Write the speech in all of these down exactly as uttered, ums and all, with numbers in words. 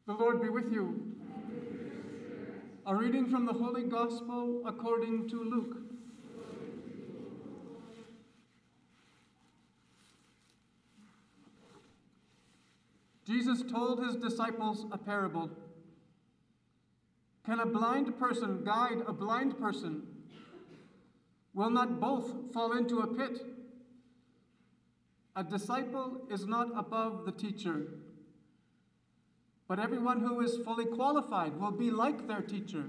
The Lord be with you. A reading from the Holy Gospel according to Luke. Jesus told his disciples a parable. Can a blind person guide a blind person? Will not both fall into a pit? A disciple is not above the teacher, but everyone who is fully qualified will be like their teacher.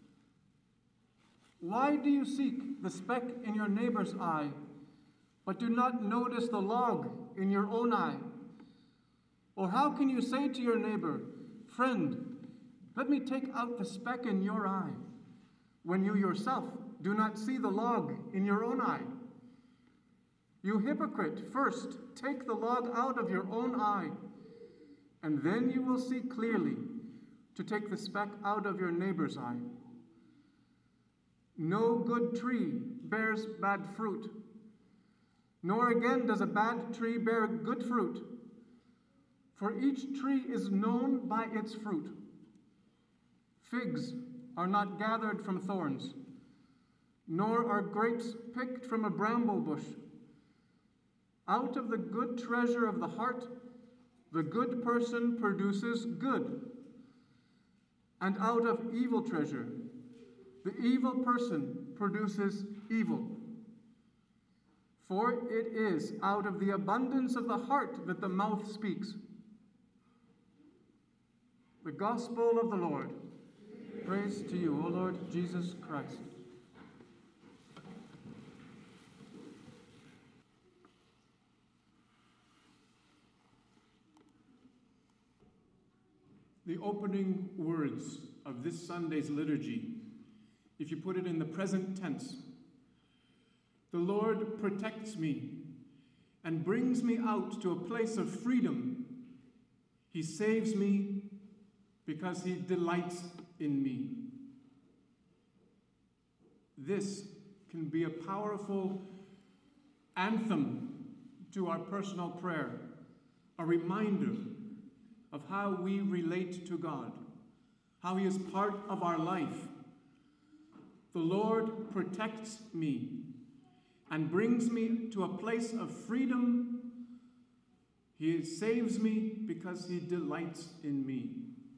Why do you seek the speck in your neighbor's eye, but do not notice the log in your own eye? Or how can you say to your neighbor, "Friend, let me take out the speck in your eye," when you yourself do not see the log in your own eye? You hypocrite, first take the log out of your own eye, and then you will see clearly to take the speck out of your neighbor's eye. No good tree bears bad fruit, nor again does a bad tree bear good fruit. For each tree is known by its fruit. Figs are not gathered from thorns, nor are grapes picked from a bramble bush. Out of the good treasure of the heart, the good person produces good, and out of evil treasure, the evil person produces evil. For it is out of the abundance of the heart that the mouth speaks. The Gospel of the Lord. Praise to you, O Lord Jesus Christ. The opening words of this Sunday's liturgy, if you put it in the present tense, the Lord protects me and brings me out to a place of freedom. He saves me because he delights in me. This can be a powerful anthem to our personal prayer, a reminder of how we relate to God, how he is part of our life. The Lord protects me and brings me to a place of freedom. He saves me because he delights in me.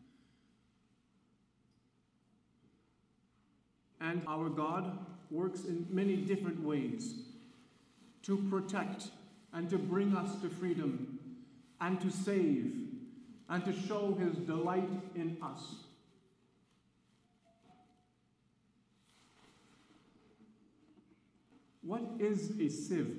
And our God works in many different ways to protect and to bring us to freedom and to save and to show his delight in us. What is a sieve?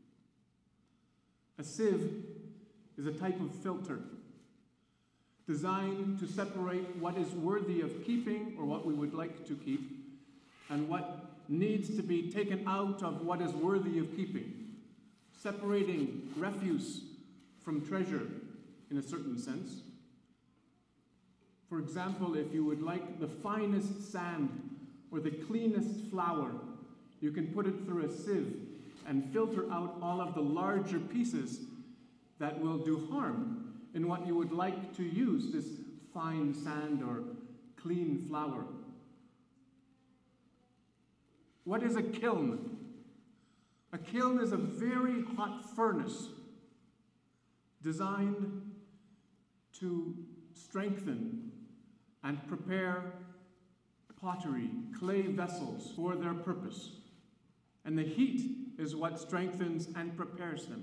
A sieve is a type of filter designed to separate what is worthy of keeping or what we would like to keep and what needs to be taken out of what is worthy of keeping, separating refuse from treasure in a certain sense. For example, if you would like the finest sand or the cleanest flour, you can put it through a sieve and filter out all of the larger pieces that will do harm in what you would like to use, this fine sand or clean flour. What is a kiln? A kiln is a very hot furnace designed to strengthen and prepare pottery, clay vessels for their purpose. And the heat is what strengthens and prepares them.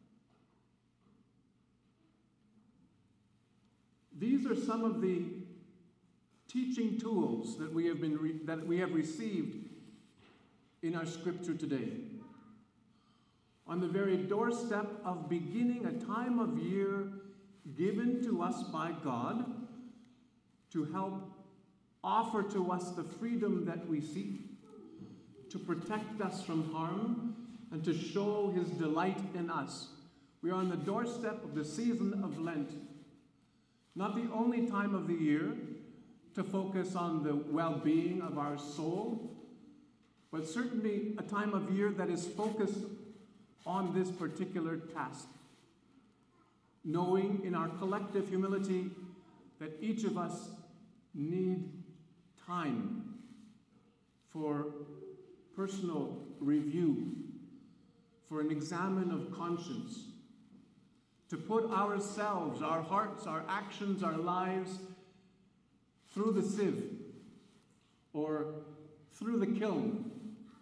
These are some of the teaching tools that we have been re- that we have received in our scripture today. On the very doorstep of beginning a time of year given to us by God to help offer to us the freedom that we seek, to protect us from harm, and to show his delight in us. We are on the doorstep of the season of Lent, not the only time of the year to focus on the well-being of our soul, but certainly a time of year that is focused on this particular task, knowing in our collective humility that each of us need time for personal review, for an examine of conscience, to put ourselves, our hearts, our actions, our lives through the sieve or through the kiln,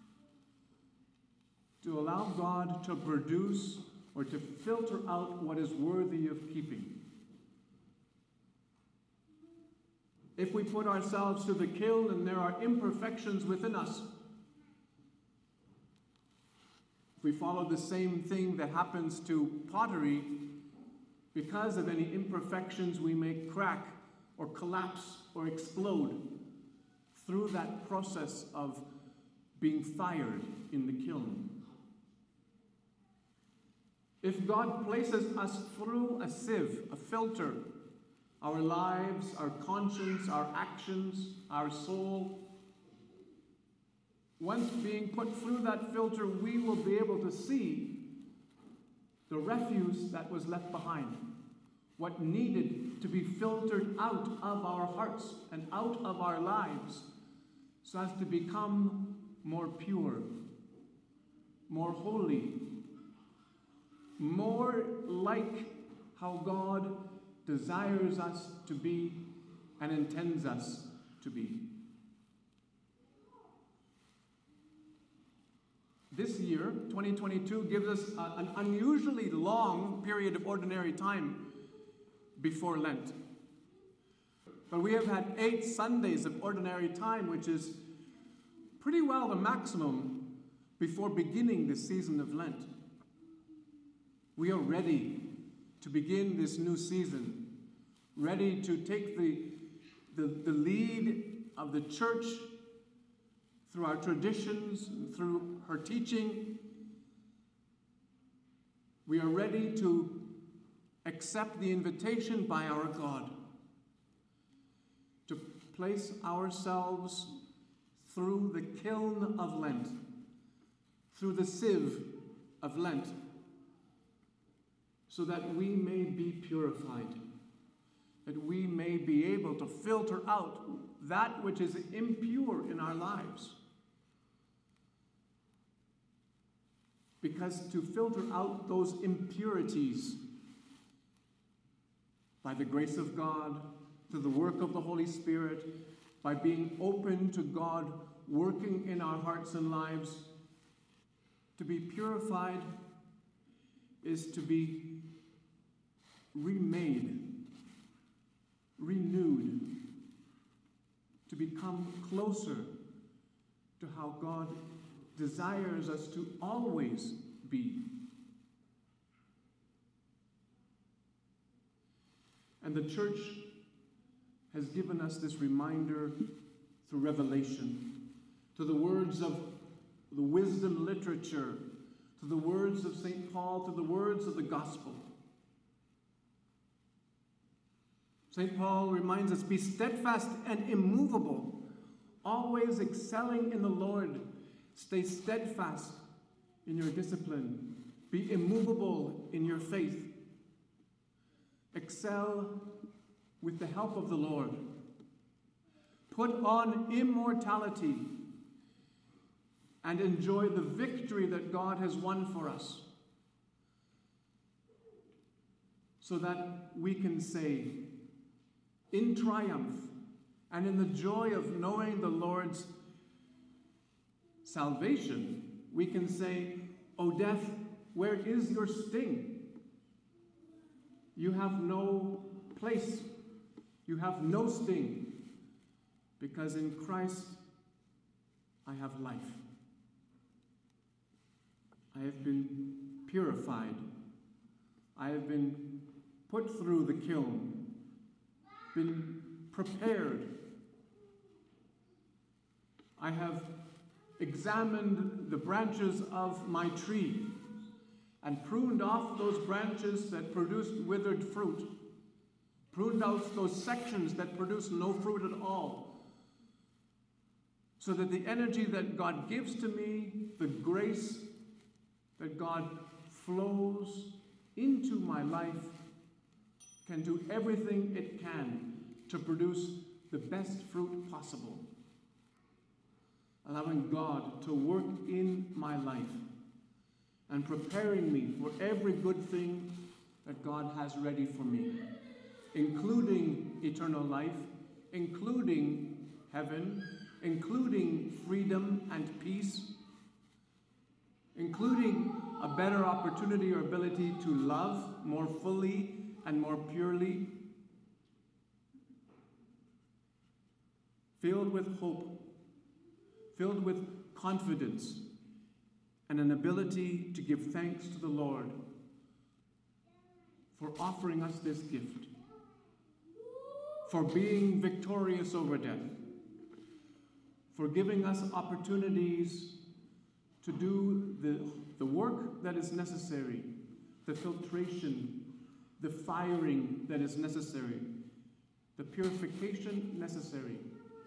to allow God to produce or to filter out what is worthy of keeping. If we put ourselves to the kiln and there are imperfections within us, if we follow the same thing that happens to pottery, because of any imperfections we may crack or collapse or explode through that process of being fired in the kiln. If God places us through a sieve, a filter, our lives, our conscience, our actions, our soul, once being put through that filter, we will be able to see the refuse that was left behind, what needed to be filtered out of our hearts and out of our lives so as to become more pure, more holy, more like how God desires us to be and intends us to be. This year, twenty twenty-two, gives us a, an unusually long period of ordinary time before Lent. But we have had eight Sundays of ordinary time, which is pretty well the maximum before beginning the season of Lent. We are ready to begin this new season, ready to take the, the, the lead of the church through our traditions, through her teaching. We are ready to accept the invitation by our God to place ourselves through the kiln of Lent, through the sieve of Lent, so that we may be purified, that we may be able to filter out that which is impure in our lives. Because to filter out those impurities by the grace of God, through the work of the Holy Spirit, by being open to God working in our hearts and lives, to be purified is to be remade, renewed, to become closer to how God desires us to always be. And the church has given us this reminder through Revelation, to the words of the wisdom literature, to the words of Saint Paul, to the words of the gospel. Saint Paul reminds us, be steadfast and immovable, always excelling in the Lord. Stay steadfast in your discipline. Be immovable in your faith. Excel with the help of the Lord. Put on immortality and enjoy the victory that God has won for us, so that we can say, in triumph and in the joy of knowing the Lord's salvation, we can say, O death, where is your sting? You have no place. You have no sting, because in Christ I have life. I have been purified. I have been put through the kiln, been prepared. I have examined the branches of my tree and pruned off those branches that produced withered fruit, pruned out those sections that produced no fruit at all, so that the energy that God gives to me, the grace that God flows into my life, can do everything it can to produce the best fruit possible. Allowing God to work in my life and preparing me for every good thing that God has ready for me, including eternal life, including heaven, including freedom and peace, including a better opportunity or ability to love more fully and more purely, filled with hope, filled with confidence, and an ability to give thanks to the Lord for offering us this gift, for being victorious over death, for giving us opportunities to do the, the work that is necessary, the filtration, the firing that is necessary, the purification necessary,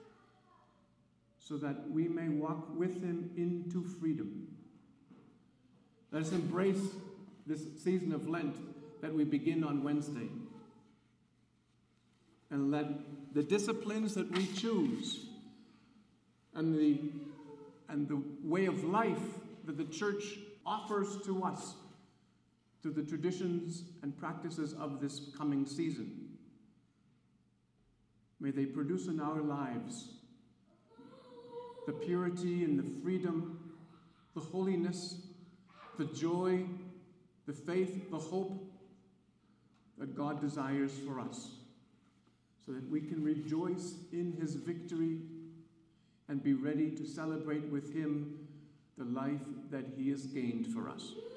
so that we may walk with him into freedom. Let us embrace this season of Lent that we begin on Wednesday. And let the disciplines that we choose and the, and the way of life that the church offers to us through the traditions and practices of this coming season, may they produce in our lives the purity and the freedom, the holiness, the joy, the faith, the hope that God desires for us, so that we can rejoice in his victory and be ready to celebrate with him the life that he has gained for us.